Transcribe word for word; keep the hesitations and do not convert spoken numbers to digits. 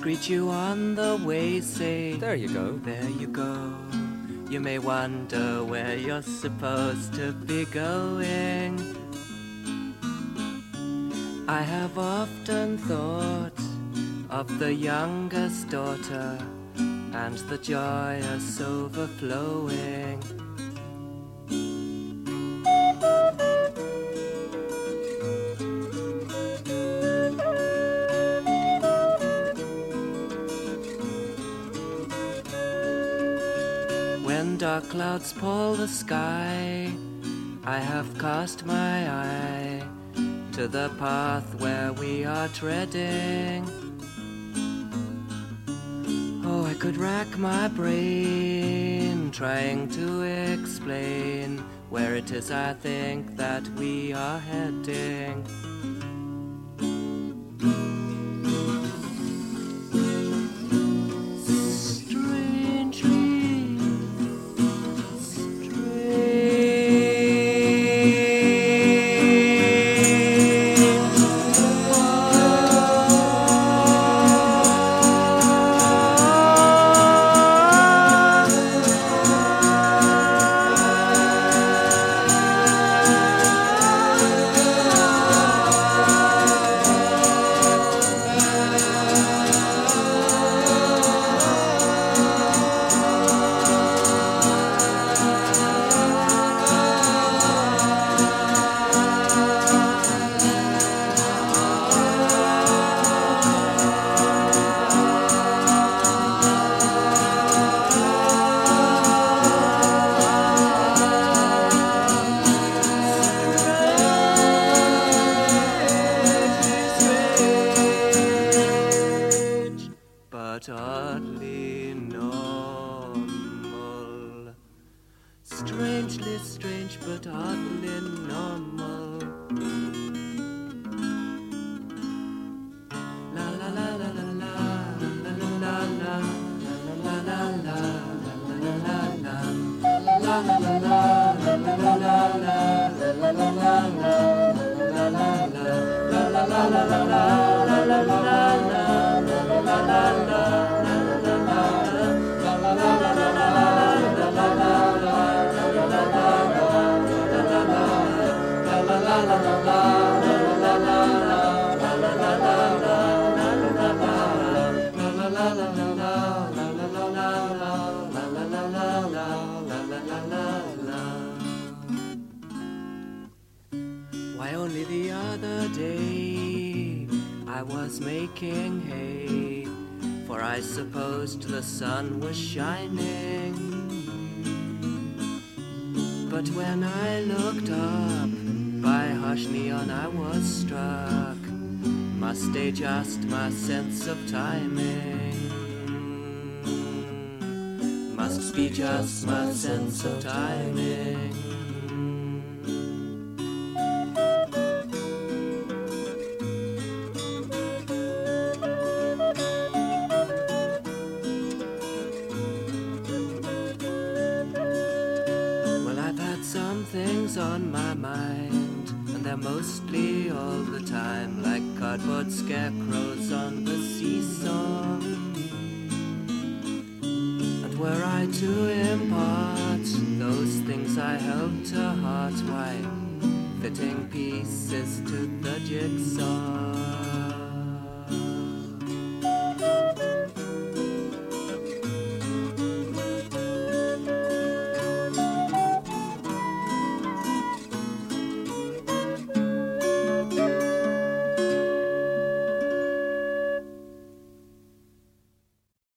greet you on the way, say, there you go. There you go. You may wonder where you're supposed to be going. I have often thought of the youngest daughter and the joyous overflowing. When dark clouds pall the sky, I have cast my eye to the path where we are treading. Oh, I could rack my brain trying to explain where it is I think that we are heading. But oddly normal. Strangely strange, but oddly normal. La la la la la la la la la la la la la la la la Why, only the other day I was making hay, for I supposed the sun was shining. But when I looked up by harsh neon I was struck, must adjust my sense of timing. Must be just my sense of timing. Some things on my mind, and they're mostly all the time like cardboard scarecrows on the seesaw. And were I to impart those things I held to heart, why, fitting pieces to the jigsaw.